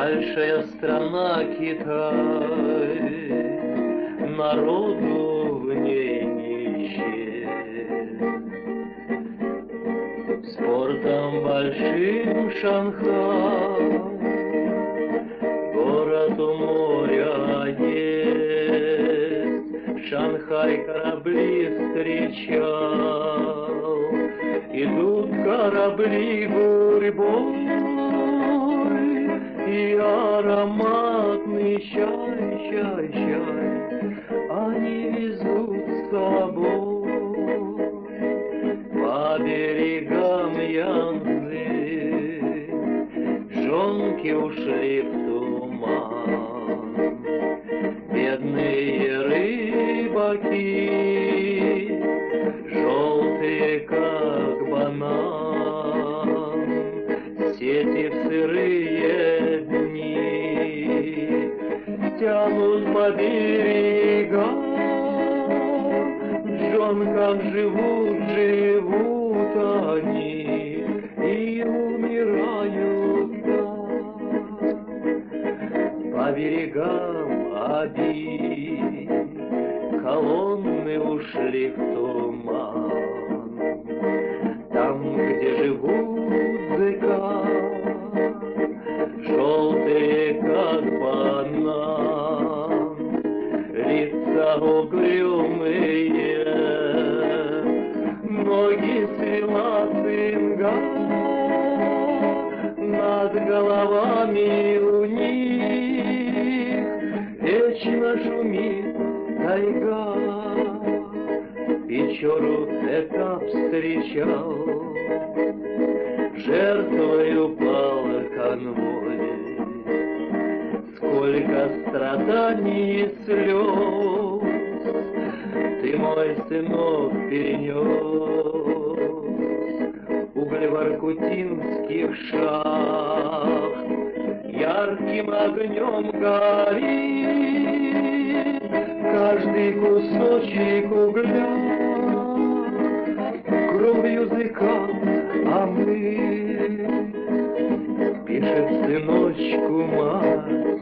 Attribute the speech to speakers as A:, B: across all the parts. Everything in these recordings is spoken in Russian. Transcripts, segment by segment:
A: Большая страна Китай, народу в ней не счесть. Спортом большим Шанхай, город у моря есть. Шанхай корабли встречал, идут корабли гурьбой, и ароматный чай, чай, чай они везут с собой. По берегам Янцзы жонки ушли в туман. Бедные рыбаки, желтые как банан, сети в сырые дни тянут по берегам. В жонках живут, живут они и умирают там. По берегам Оби колонны ушли в туман. Там, где живут зыка, желтые как банан, лица угрюмые, ноги свела цинга, над головами у них вечно шумит тайга. Печору этап встречал, жертвой упал конвой. Сколько страданий и слез ты, мой сынок, перенес. Уголь воркутинских шахт ярким огнем горит, каждый кусочек угля кровью языка омыт. Пишет сыночку мать: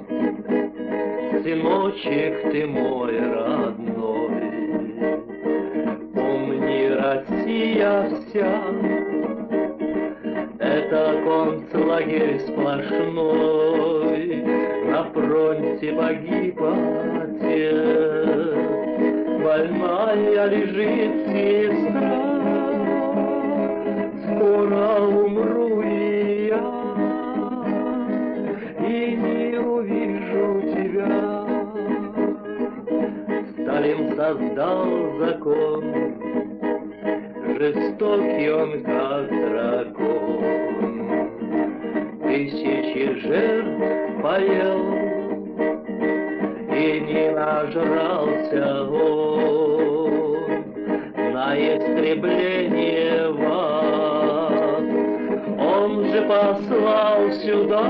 A: сыночек ты мой родной, помни, Россия вся это концлагерь сплошной. На фронте погиб отец, больная лежит сестра. Скоро умру и я, и не увижу тебя. Сталин создал закон, жестокий он как дракон. Тысячи жертв поел, и не нажрался он на истребление вас. Он же послал сюда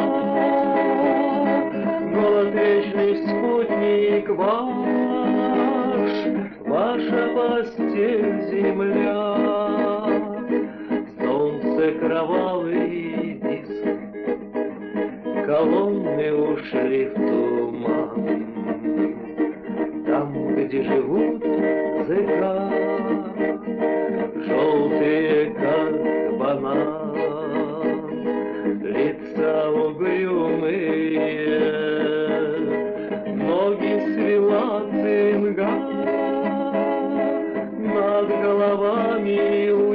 A: голод вечный спутник ваш, ваша постель земля, солнце кровавый диск, колонны ушли в туман. Там, где живут зыка, желтые как банан, лица угрюмые, ноги свела цинга, над головами у